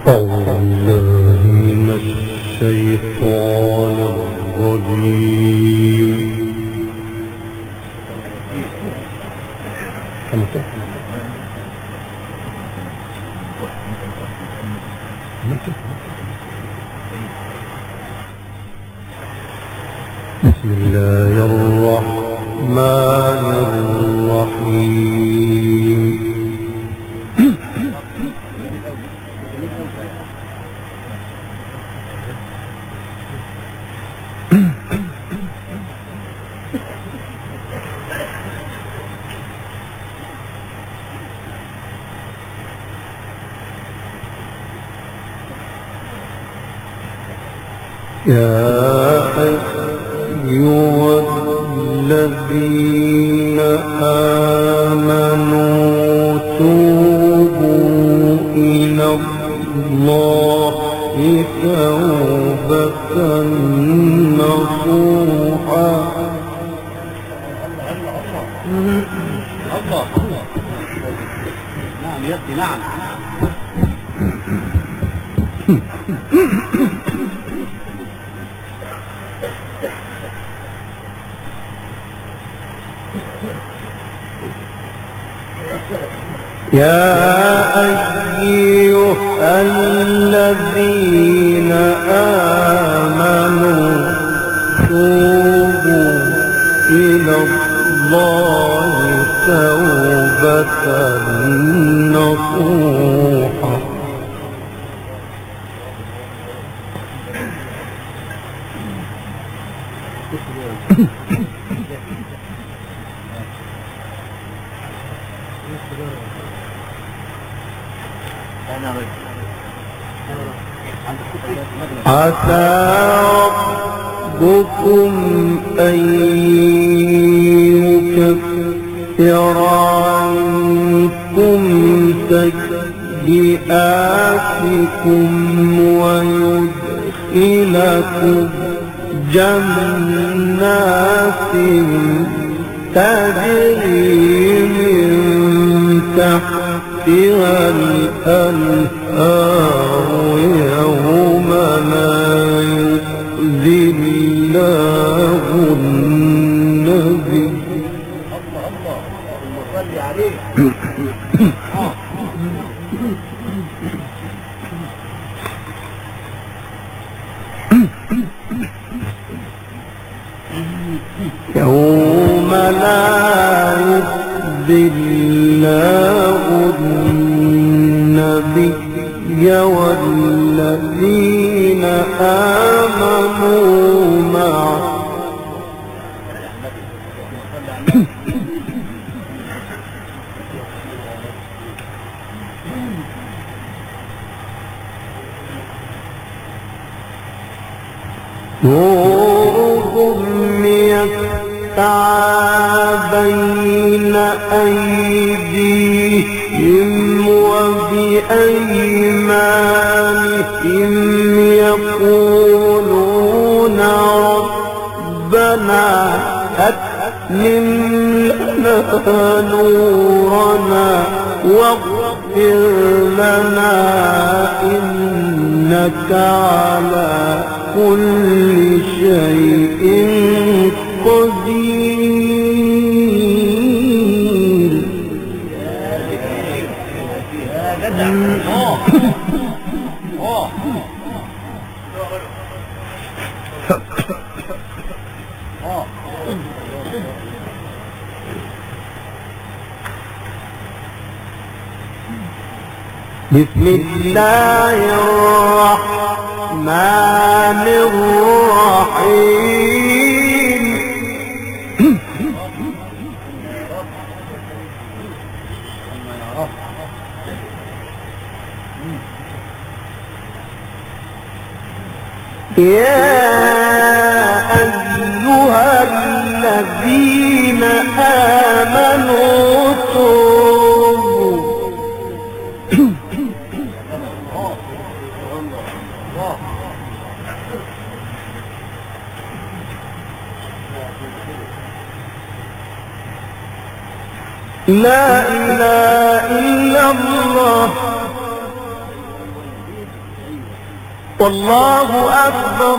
أعوذ بالله من الشيطان الرجيم. بسم الله الرحمن الرحيم. يا أيها الذين آمنوا توبوا إلى الله توبة نصوحا. نعم يا ابني نعم. يا أيها الذين آمنوا توبوا إلى الله توبة نصوحا. عسى ربكم أن يكفر عنكم سيئاتكم ويدخلكم جنات تجري من تحتها الأنهار يوم لا يخزي الله النبي. صل عليه. يوم لا يخزي الله النبي والذين آمنوا معه نورهم يسعى بين أيديهم وبأيمانهم يقولون ربنا أتمم لنا نورنا واغفر لنا إنك على كل شيء قدير. بسم الله الرحمن الرحيم. يا أيها الذين آمنوا توبوا لا إله إلا الله والله أكبر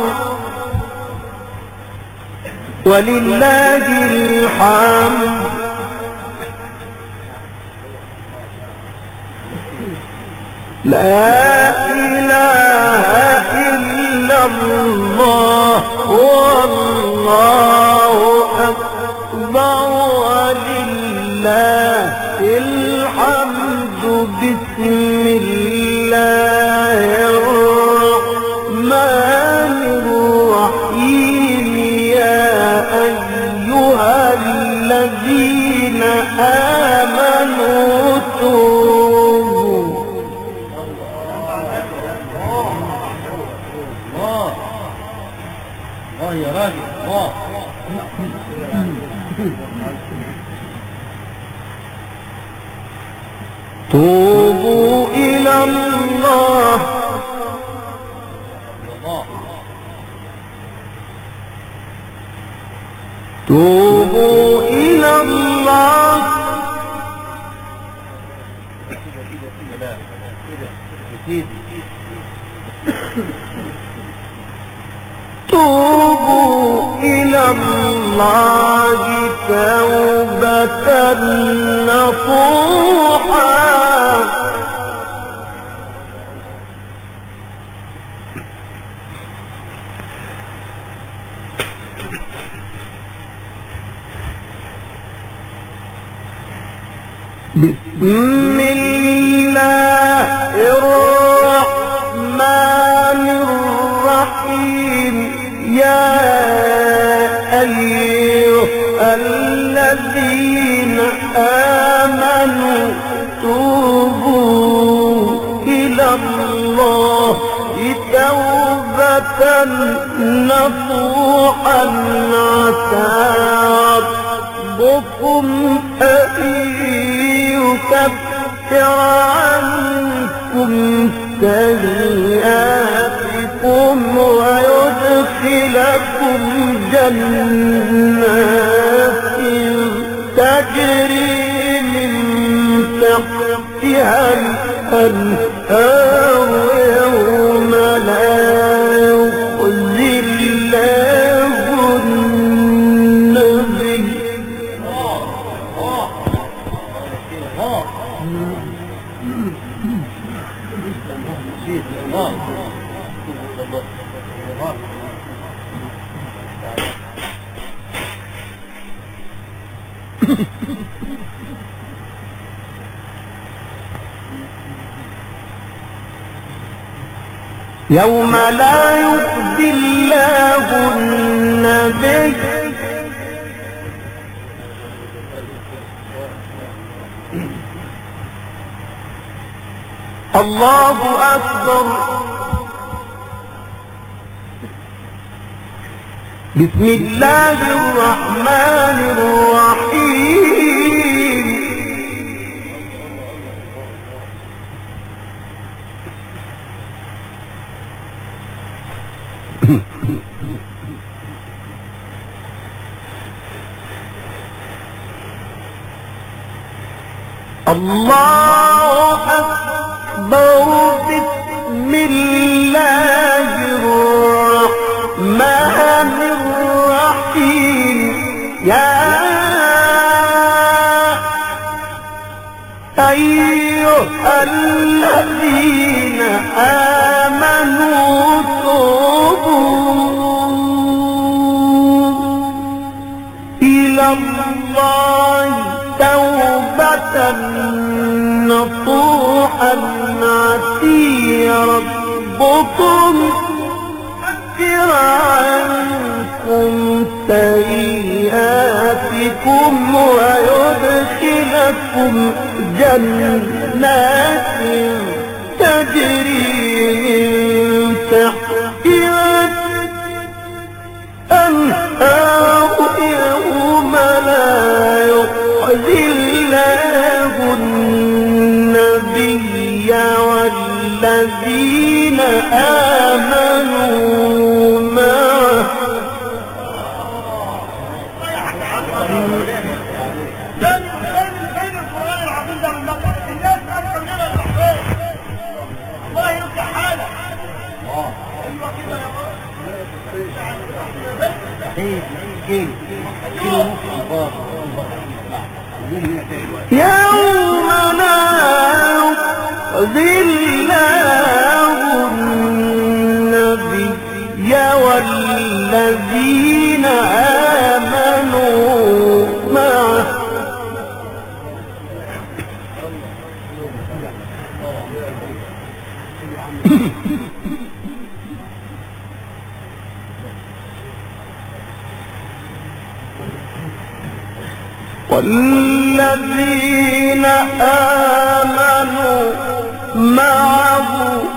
ولله الحمد. لا إله إلا الله والله أكبر ولله الحمد. بسم الله الرحمن الرحيم. يا أيها الذين آمنوا توبوا. الله يا راجل الله. توبوا إلى الله توبوا إلى الله توبوا إلى الله توبة نصوحا. بسم الله الرحمن الرحيم. يا أيها الذين آمنوا توبوا إلى الله توبة نصوحا عسى ربكم يكفر عنكم سيئاتكم ويدخلكم جنات تجري من تحتها الأنهار يوم لا يخزي الله النبي. يوم لا يخزي الله النبي الله أكبر. بسم الله الرحمن الرحيم. الله أكبر. بسم الله الرحمن الرحيم. يا أيها الذين آمنوا توبوا إلى الله توبة نصوحا عسى ربكم يكفر عنكم سيئاتكم ويدخلكم جنات تجري من تحتها الأنهار يوم لا يخزي الله النبي والذين آمنوا معه. يوم لا يخزي الله النبي والذين آمنوا معه والذين آمنوا معه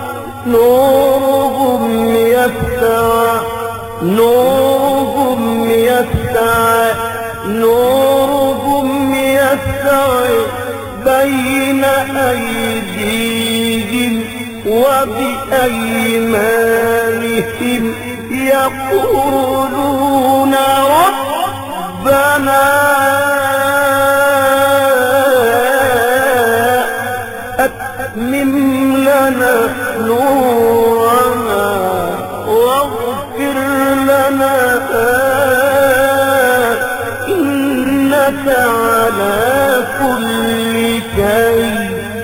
نورهم يسعى بين أيديهم وبأيمانهم يقولون ربنا أتمم لنا نورنا واغفر لنا إنك على كل شيء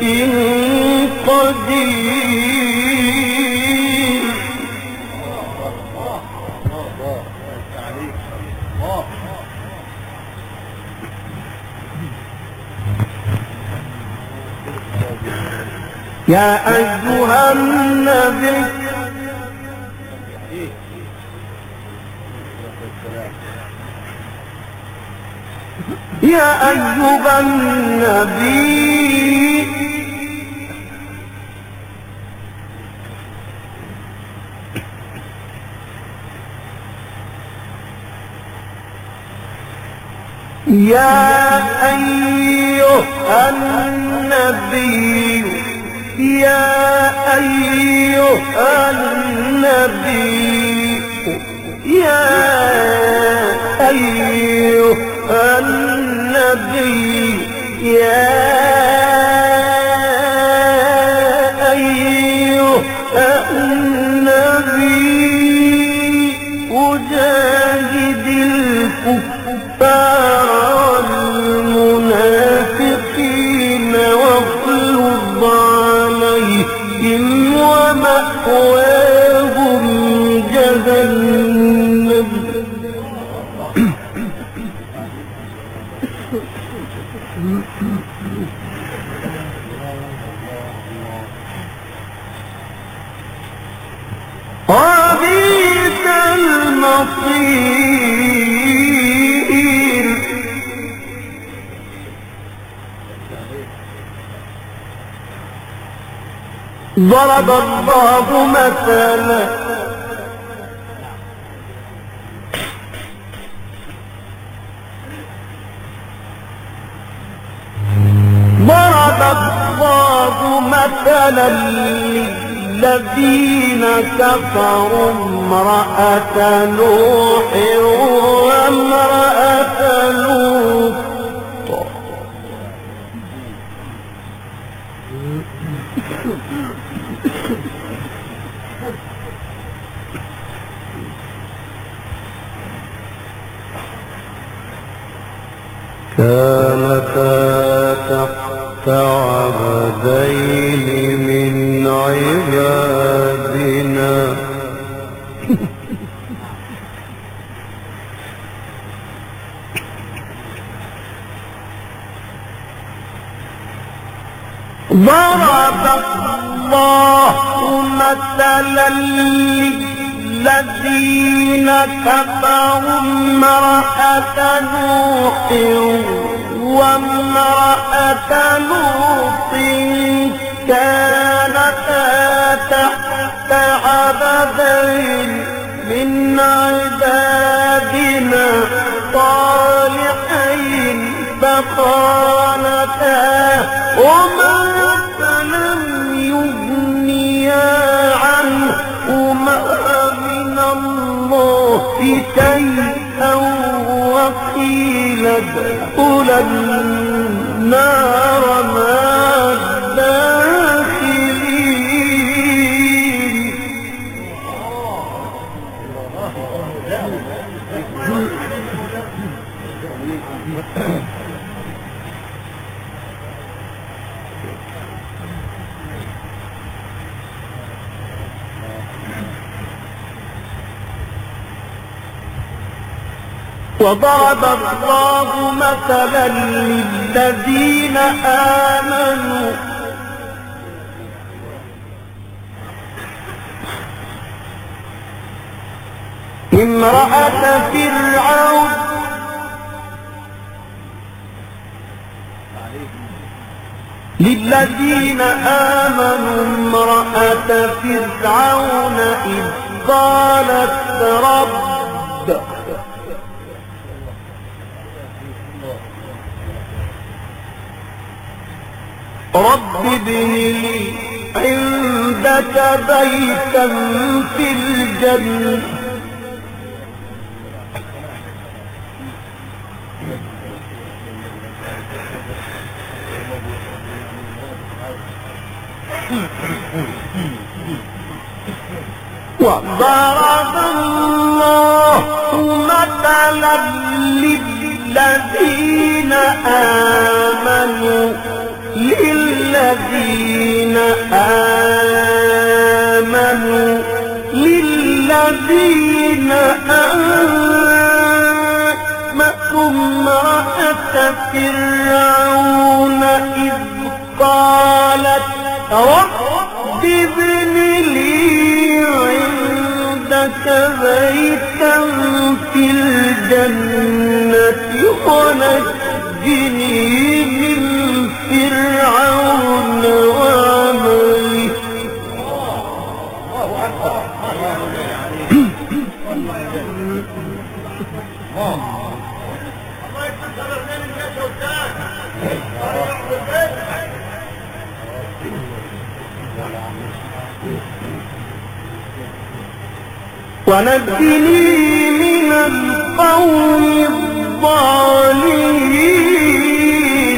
قدير. يا أيها النبي يا أيها النبي يا أيها النبي يا أيها النبي يا أيها النبي يا أيها النبي أجاهد الكفار والمنافقين واغلظ عليهم ومأواهم جهنم وبئس المصير. ضرب الله مثلا للذين كفروا امرأة نوح وامرأة لوط كانتا تحت عبدين من عبادنا ضرب الله مثلا للذين كفروا امرأة نوح وامرأة لوط كانتا تحت عبدين من عبادنا صالحين فخانتاهما فلم يغنيا عنهما من الله شيئا وقيل ادخلا النار مع الداخلين. وضرب الله مثلا للذين آمنوا امرأة فرعون للذين آمنوا امرأة فرعون إذ قالت رب ابن لي عندك بيتا في الجنة وضرب الله مثلا للذين آمنوا للذين آمنوا امرأة فرعون إذ قالت رب ابن لي عندك بيتا في الجنة ونجني من فرعون وعمله ونجني من القوم الظالمين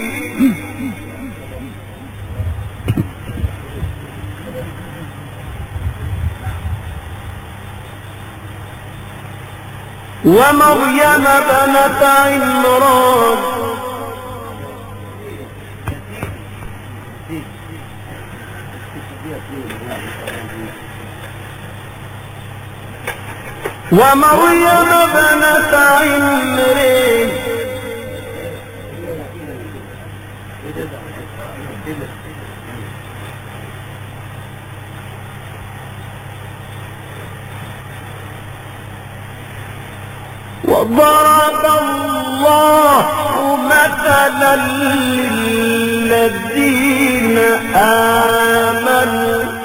ومريم بنت عمران ومريم بنت عمران وضرب الله مثلا للذين آمنوا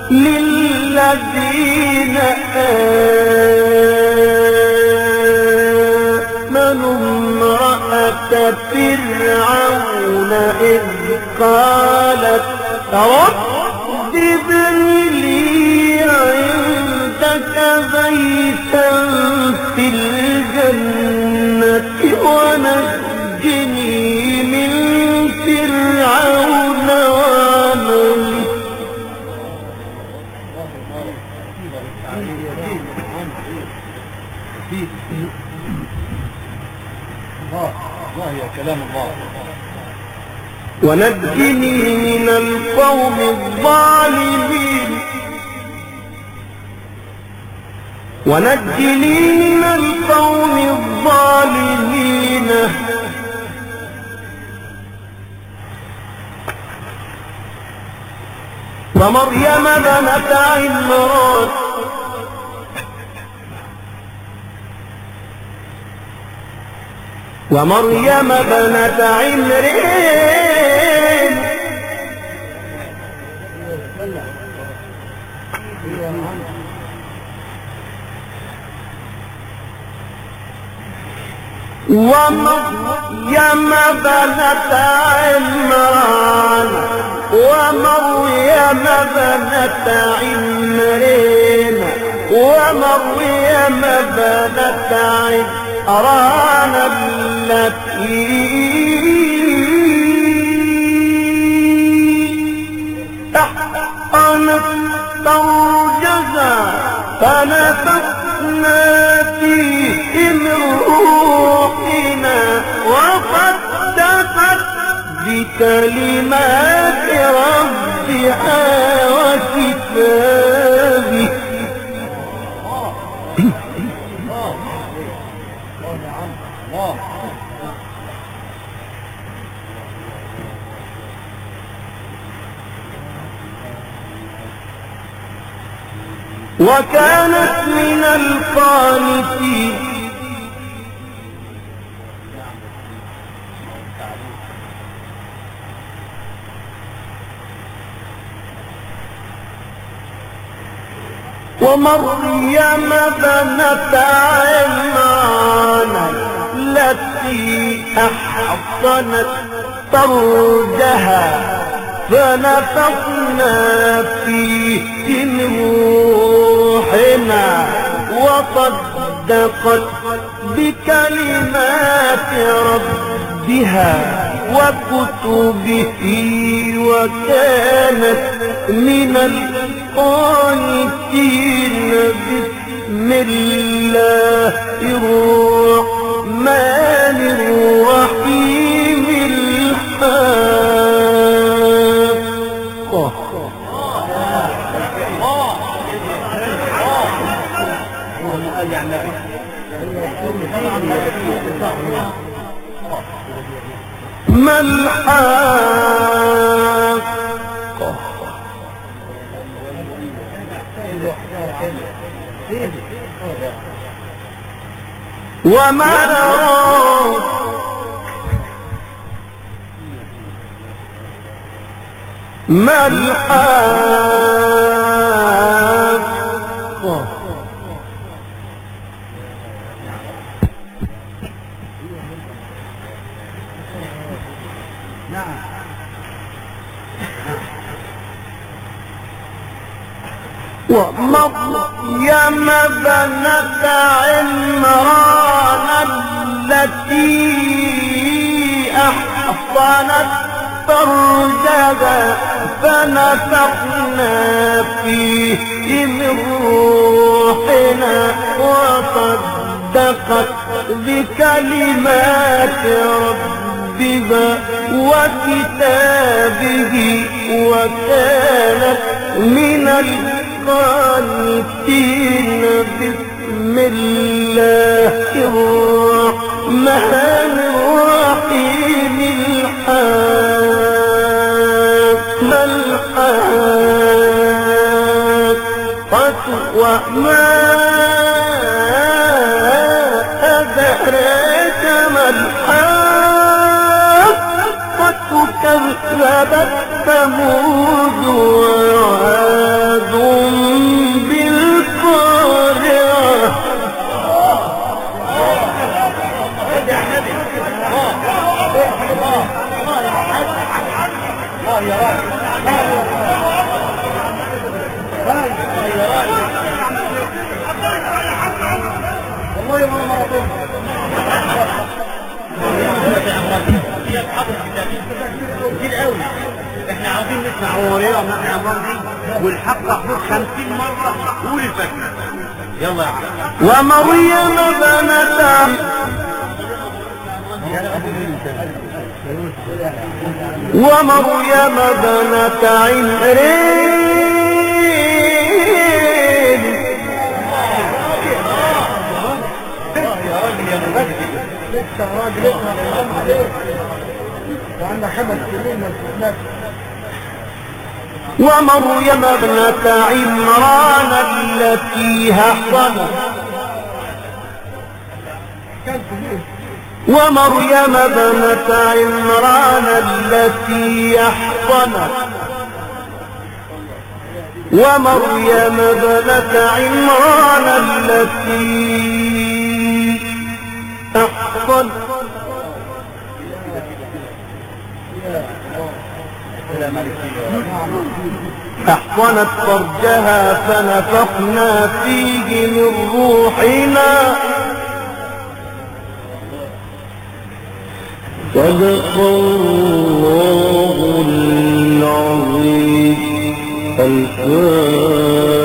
امرأة فرعون إذ قالت رب ابن لي عندك بيتا في الجنة ونجني من فرعون وعمله الله يا كلام الله ونجني من القوم الظالمين ونجني من القوم الظالمين ومريم بنت عمران ومريم بنت عمران ومريم بنت عمران ومريم بنت عمران ومريم بنت عمران التي أحصنت فرجها فنفخنا فيه من روحنا وصدقت بكلمات ربها وكتابه وكانت من القانتين. ومريم بنت عمران التي أحصنت فرجها فنفخنا فيه من روحنا وصدقت بكلمات ربها وكتبه وكانت من القانتين. بسم الله الرحمن الرحيم. الحاقة. ما الحاقة. وما أدراك ما الحاقة. ومريم بنت عمران التي أحصنت فرجها فنفخنا فيه من روحنا وصدقت بكلمات ربها وكتابه وكانت من القانتين. بسم الله الرحمن الرحيم. ما الحاقة وما أدراك ما الحاقة. كذبت ثمود وعاد بالقارعة. احنا عاوزين نسمع وريرة ونحن عمرين والحق حدود 50 مرة. قول الفاتحة يلا يا عم. ومريم بنت عمران. لسه الراجل وعندنا 5 سنين ما شفناش. ومريم ابنة عمران التي أحصنت ومريم ابنة عمران التي أحصنت ومريم ابنة عمران التي أحصنت أحصنت فرجها فنفخنا فيه من روحنا. صدق الله العظيم. الفاتحة.